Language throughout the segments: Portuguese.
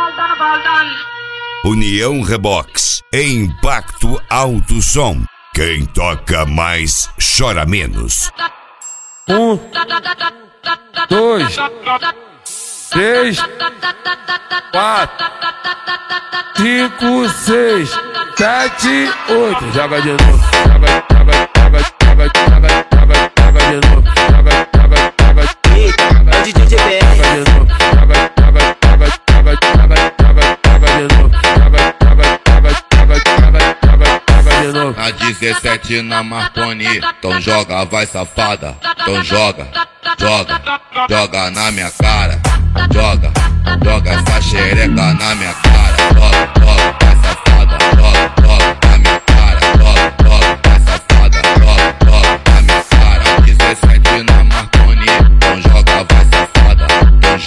União Rebox, Impacto Alto Som. Quem toca mais, chora menos. 1, 2, 3, 4, 5, 6, 7, 8. Joga de novo, joga de novo, É DJ GBR. Na 17 na Marconi, então joga, vai safada, então joga, joga na minha cara, joga essa xereca na minha cara, joga, vai safada, joga na minha cara, joga, vai safada, joga na minha cara. 17 na Marconi, então joga, vai safada, então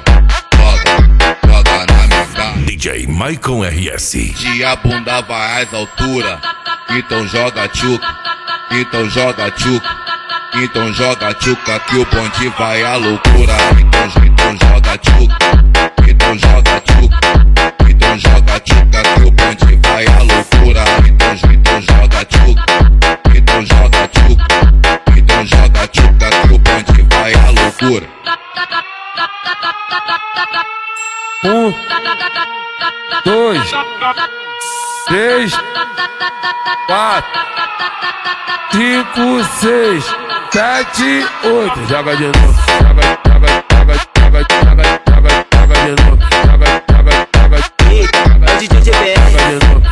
joga na minha cara. DJ Maicon RS. De a bunda vai às alturas, então joga tchuca, então joga tchuca, então joga tchuca que o bonde vai à loucura. Então joga tchuca, então joga tchuca, então joga tchuca que o bonde vai à loucura. Então joga tchuca, então joga tchuca, então joga tchuca que o bonde vai à loucura. 1, 2, 3, 4, 5, 6, 7, 8. Joga de novo, joga de novo, É DJ GBR.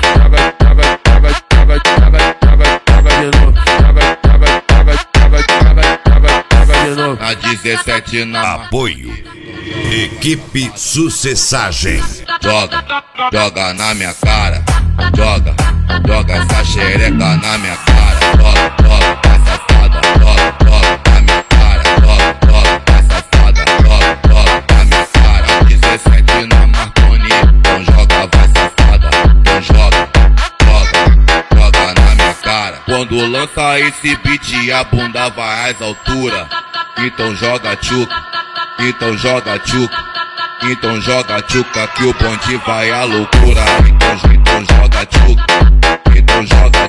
Na 17 na Apoio. Equipe Sucessagem. joga na minha cara, joga essa xereca na minha cara, joga, vai safada, joga na minha cara, joga, vai safada, joga na minha cara. 17 na Marconi, então joga, vai safada, então joga na minha cara. Quando lança esse beat a bunda vai às alturas, então joga tchuca, então joga tchuca, então joga tchuca que o bonde vai à loucura. Então joga tchuca, então joga